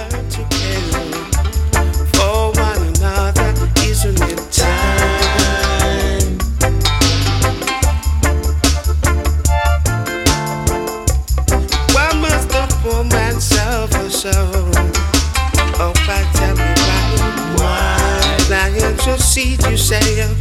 learn to care for one another, isn't it time? Why must the poor man suffer so? Oh, why, tell me why? Now you succeed, you say.